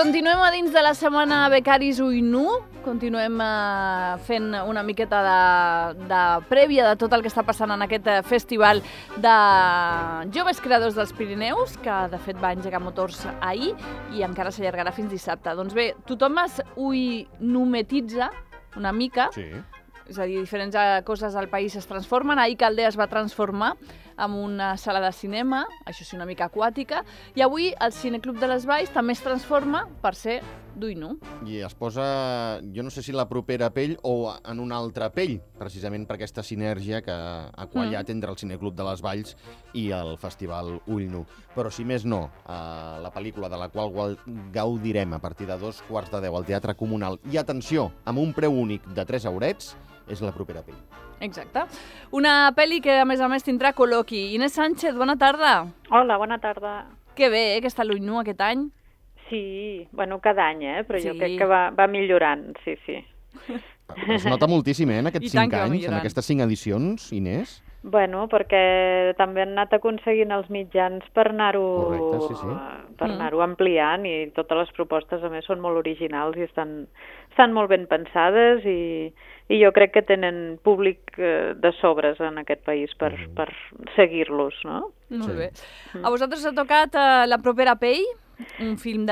Continuem a dins de la setmana Becaris Ull Nu, continuem fent una miqueta de prèvia de tot el que està passant en aquest festival de joves creadors dels Pirineus, que de fet va engegar motors ahir i encara s'allargarà fins dissabte. Doncs bé, tothom es ull-numetitza una mica, sí. És a dir, diferents coses al país es transformen. Ahir Caldea es va transformar en una sala de cinema, això sí, una mica aquàtica, i avui el Cineclub de les Valls també es transforma per ser d'Ull Nu. I es posa, jo no sé si la propera pell o en una altra pell, precisament per aquesta sinergia que ha quallat entre el Cineclub de les Valls i el Festival Ull Nu. Però si més no, la pel·lícula de la qual gaudirem a partir de 2:15 al Teatre Comunal, i atenció, amb un preu únic de 3 eurets, és La propera pell. Exacte. Una pel·li que, a més, tindrà col·loqui. Inés Sánchez, bona tarda. Hola, bona tarda. Que bé, que està l'Ull Nu aquest any. Sí, bueno, cada any, però sí. Jo crec que va millorant, sí. Es nota moltíssim, en aquests 5 anys, en aquestes 5 edicions, Inés? Bueno, perquè també han anat aconseguint els mitjans per anar-ho ampliant, i totes les propostes, a més, són molt originals i estan molt ben pensades, i jo crec que tenen públic de sobres en aquest país per seguir-los, no? Molt bé. A vosaltres ha tocat La propera pell, un film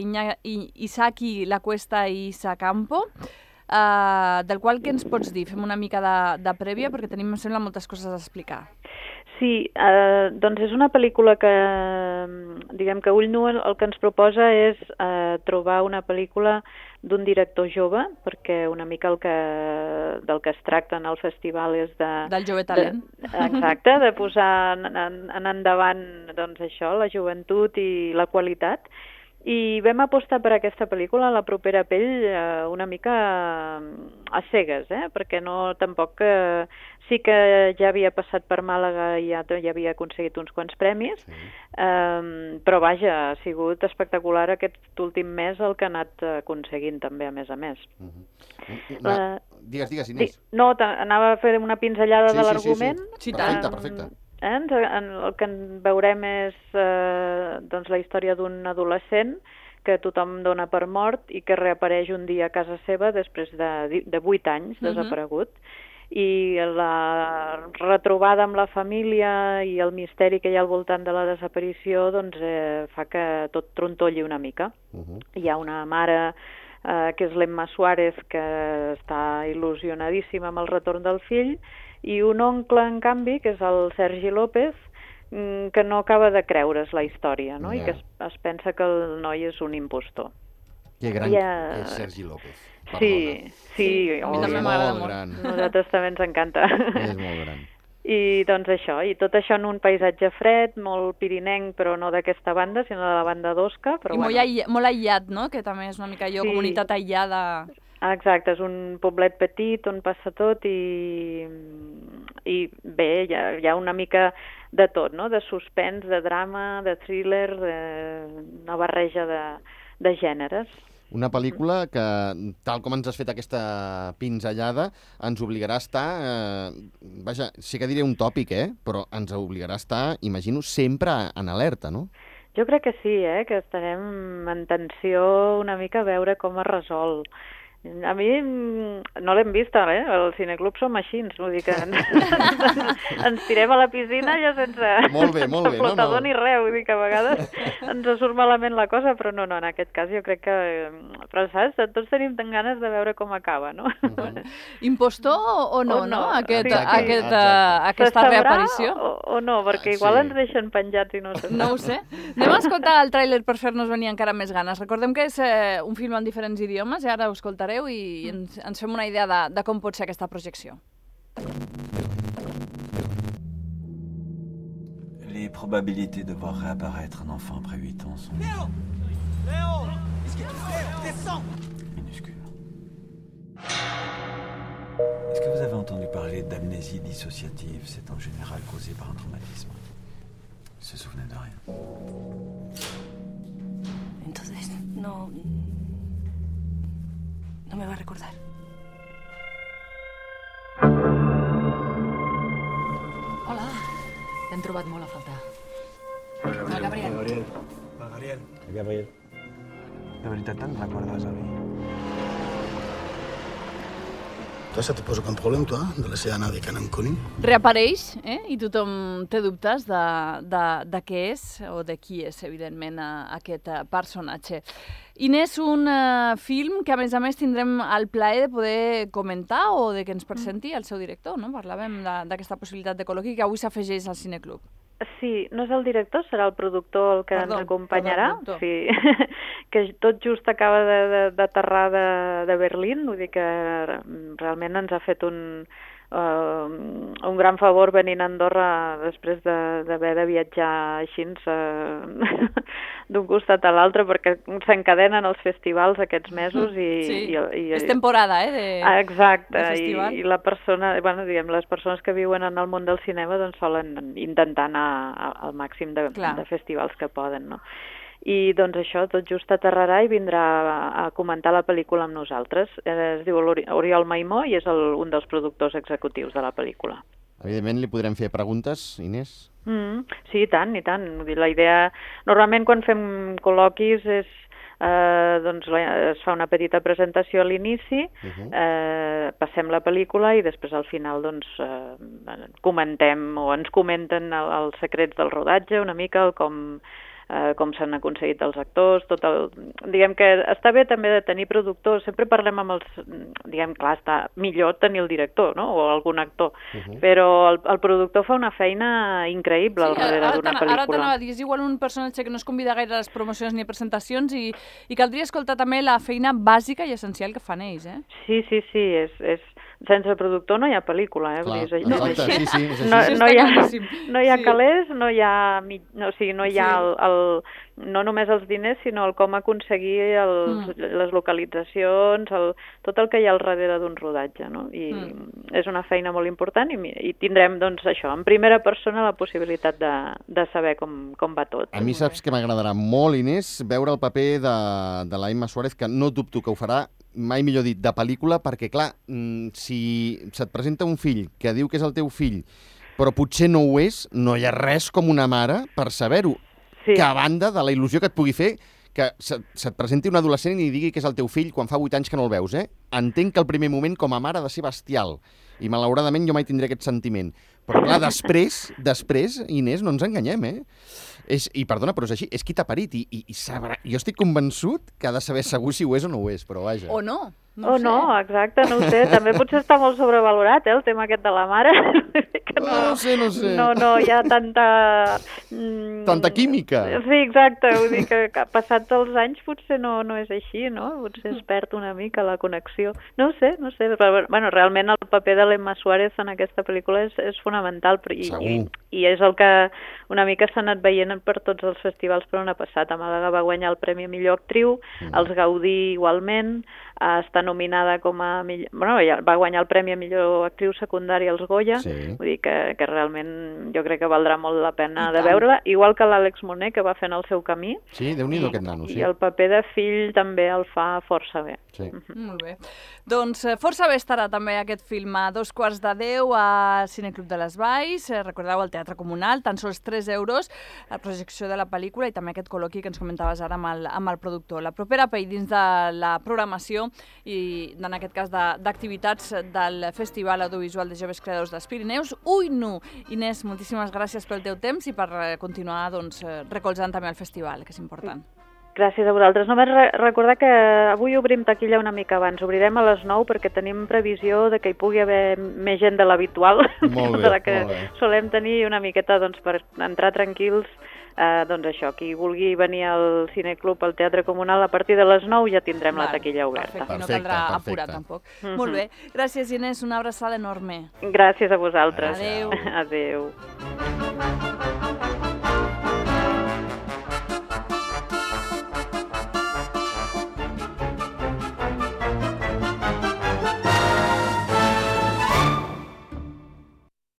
d'Isaki Lacuesta i Sacampo, del qual què ens pots dir? Fem una mica de prèvia, perquè tenim, em sembla, moltes coses a explicar. Sí, doncs és una pel·lícula que, diguem que Ull Nu el que ens proposa és trobar una pel·lícula d'un director jove, perquè una mica del que es tracta en el festival és del jove talent. Exacte, de posar en endavant, doncs això, la joventut i la qualitat. I vam apostar per aquesta pel·lícula, La propera pell, una mica a cegues, perquè tampoc... Sí que ja havia passat per Màlaga i ja havia aconseguit uns quants premis, però vaja, ha sigut espectacular aquest últim mes el que ha anat aconseguint també, a més. Digues, Inés. No, anava a fer una pinzellada de l'argument. Sí. Perfecte. El que veurem és la història d'un adolescent que tothom dona per mort i que reapareix un dia a casa seva després de 8 anys desaparegut. I la retrobada amb la família i el misteri que hi ha al voltant de la desaparició fa que tot trontolli una mica. Hi ha una mare que és l'Emma Suárez, que està il·lusionadíssima amb el retorn del fill, i un oncle, en canvi, que és el Sergi López, que no acaba de creure's la història, no? I que es pensa que el noi és un impostor. Que gran és Sergi López. Sí, a mi també m'agrada molt. A nosaltres també ens encanta. És molt gran. I doncs això, i tot això en un paisatge fred, molt pirinenc, però no d'aquesta banda, sinó de la banda d'Osca. I molt aïllat, no? Que també és una mica allò, comunitat aïllada. Exacte, és un poblet petit on passa tot i bé, hi ha una mica de tot, no? De suspens, de drama, de thriller, una barreja de gèneres. Una pel·lícula que, tal com ens has fet aquesta pinzellada, ens obligarà a estar... Vaja, sí que diré un tòpic, però ens obligarà a estar, imagino, sempre en alerta, no? Jo crec que sí, que estarem en tensió una mica a veure com es resol. A mi no l'hem vist, el Cineclub som així, vull dir que ens tirem a la piscina ja sense flotador ni res, vull dir que a vegades ens surt malament la cosa, però no, en aquest cas jo crec que... Però saps, tots tenim tan ganes de veure com acaba, no? Impostor o no, aquesta reaparició? O no, perquè igual ens deixen penjats i no sé. No ho sé. Anem a escoltar el tràiler per fer-nos venir encara més ganes. Recordem que és un film en diferents idiomes, i ara ho escoltareu i ens fem una idea de com pot ser aquesta projecció. Les probabilités de voir réapparaître un enfant après 8 ans sont... Léo! Qu'est-ce que tu fais? Descends! Minuscules. Est-ce que vous avez entendu parler d'amnésie dissociative? C'est en général causé par un traumatisme. Ils se souvenaient de rien. Entonces, no me va a recordar. Hola. T'hem trobat molt a faltar. Hola, Gabriel. Gabriel. Hola, Gabriel. Gabriel. De veritat te'n recordes, avi? Toi, ça te pose aucun problème, toi, de laisser anar avec un inconnue? Reapareix, i tothom té dubtes de què és o de qui és, evidentment, aquest personatge. Inés, un film que, a més, tindrem el plaer de poder comentar o de que ens presenti el seu director, no? Parlàvem d'aquesta possibilitat de col·loqui que avui s'afegeix al Cineclub. Sí, no és el director, serà el productor el que ens acompanyarà. Perdó, sí, que tot just acaba d'aterrar de Berlín, vull dir que realment ens ha fet un gran favor venint a Andorra després d'haver de viatjar així d'un costat a l'altre, perquè s'encadenen els festivals aquests mesos i és temporada, exacte, de festival. I la persona, les persones que viuen en el món del cinema doncs solen intentar anar al màxim de festivals que poden, no? I doncs això, tot just aterrarà i vindrà a comentar la pel·lícula amb nosaltres. Es diu Oriol Maimó i és un dels productors executius de la pel·lícula. Evidentment li podrem fer preguntes, Inés? Sí, i tant, i tant. La idea, normalment quan fem col·loquis doncs es fa una petita presentació a l'inici, passem la pel·lícula i després al final doncs comentem o ens comenten els secrets del rodatge una mica, com s'han aconseguit els actors, diguem que està bé també de tenir productors, sempre parlem amb els, clar, està millor tenir el director, no?, o algun actor, però el productor fa una feina increïble al darrere d'una pel·lícula. Ara t'anava a dir, és igual un personatge que no es convida gaire a les promocions ni a presentacions i caldria escoltar també la feina bàsica i essencial que fan ells, Sí, sense productor no hi ha pel·lícula, Exacte, sí. No hi ha calés, no hi ha no només els diners, sinó el com aconseguir les localitzacions, tot el que hi ha al darrere d'un rodatge, no? I és una feina molt important i tindrem, doncs, això, en primera persona la possibilitat de saber com va tot. A mi saps que m'agradarà molt, Inés, veure el paper de la Emma Suárez, que no dubto que ho farà, mai millor dit, de pel·lícula, perquè, clar, si se't presenta un fill que diu que és el teu fill, però potser no ho és, no hi ha res com una mare per saber-ho. Sí. Que a banda de la il·lusió que et pugui fer que se't presenti un adolescent i digui que és el teu fill quan fa 8 anys que no el veus, Entenc que el primer moment com a mare ha de ser bestial. I malauradament jo mai tindré aquest sentiment. Però clar, després, Inés, no ens enganyem, I perdona, però és així, és qui t'ha parit i sabrà. Jo estic convençut que ha de saber segur si ho és o no ho és, però vaja. O no. No, exacte, no ho sé. També potser està molt sobrevalorat, el tema aquest de la mare. No sé. No hi ha tanta... Tanta química. Sí, exacte. Vull dir que passats els anys potser no és així, no? Potser es perd una mica la connexió. No ho sé. Però, realment el paper de l'Emma Suárez en aquesta pel·lícula és fonamental i és el que una mica s'ha anat veient per tots els festivals per on ha passat. A Màlaga va guanyar el Premi a Millor Actriu, els Gaudí igualment, està nominada com a... va guanyar el Premi a Millor Actriu Secundària als Goya, vull dir que realment jo crec que valdrà molt la pena de veure-la, igual que l'Àlex Moner, que va fent el seu camí. Sí, Déu-n'hi-do aquest nano, sí. I el paper de fill també el fa força bé. Sí. Molt bé. Doncs força bé estarà també aquest film a 9:45 a Cineclub de les Valls. Recordeu, al Teatre Comunal, tan sols 3 euros, la projecció de la pel·lícula i també aquest col·loqui que ens comentaves ara amb el productor. La propera pell dins de la programació i en aquest cas d'activitats del Festival Audiovisual de Joves Creadors dels Pirineus, Ull Nu. Inés, moltíssimes gràcies pel teu temps i per continuar recolzant també el festival, que és important. Gràcies a vosaltres. Només recordar que avui obrim taquilla una mica abans. Obrirem a les 9 perquè tenim previsió de que hi pugui haver més gent de l'habitual. Molt bé, de la que solem tenir una miqueta per entrar tranquils. Doncs això, qui vulgui venir al Cineclub, al Teatre Comunal, a partir de les 9 ja tindrem la taquilla oberta. Perfecte, no caldrà apurar tampoc. Molt bé. Gràcies, Inés, una abraçada enorme. Gràcies a vosaltres. Adéu. Adéu.